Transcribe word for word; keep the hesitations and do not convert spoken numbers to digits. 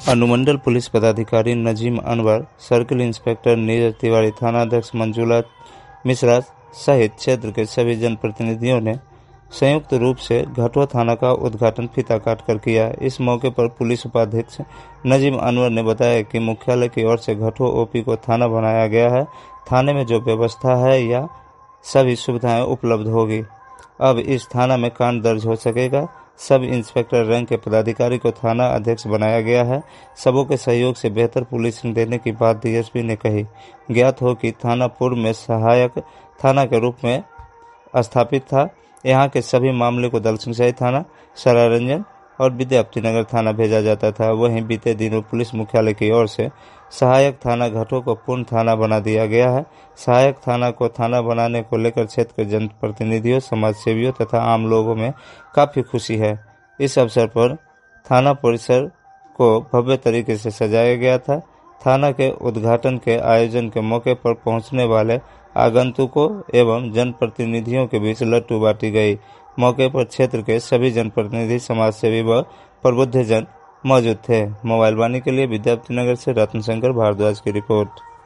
अनुमंडल पुलिस पदाधिकारी Najim Anwar, circle inspector Neeraj Tiwari, थानाध्यक्ष मंजुला मिश्रा सहित क्षेत्र के सभी जनप्रतिनिधियों ने संयुक्त रूप से घटुआ थाना का उद्घाटन फीता काटकर किया। इस मौके पर पुलिस उपाध्यक्ष नजीम अनवर ने बताया कि मुख्यालय की ओर से घटुआ ओपी को थाना बनाया गया है। थाने में जो व्यवस्था है या सभी सुविधाएं उपलब्ध होगी। अब इस थाना में कांड दर्ज हो सकेगा। सब इंस्पेक्टर रैंक के पदाधिकारी को थाना अध्यक्ष बनाया गया है। सबों के सहयोग से बेहतर पुलिसिंग देने की बात डीएसपी ने कही। ज्ञात हो कि थाना पूर्व में सहायक थाना के रूप में स्थापित था। यहाँ के सभी मामले को दल सिंचाई थाना, सरारंजन और विद्यापति नगर थाना भेजा जाता था। वहीं बीते दिनों पुलिस मुख्यालय की ओर से सहायक थाना घाटों को पूर्ण थाना बना दिया गया है। सहायक थाना को थाना बनाने को लेकर क्षेत्र के जनप्रतिनिधियों, समाज सेवियों तथा आम लोगों में काफी खुशी है। इस अवसर पर थाना परिसर को भव्य तरीके से सजाया गया था। थाना के उद्घाटन के आयोजन के मौके पर पहुंचने वाले आगंतुकों एवं जनप्रतिनिधियों के बीच लड्डू बांटी गई। मौके पर क्षेत्र के सभी जनप्रतिनिधि, समाजसेवी व प्रबुद्धजन मौजूद थे। मोबाइल वाणी के लिए विद्यापति नगर से रत्न शंकर भारद्वाज की रिपोर्ट।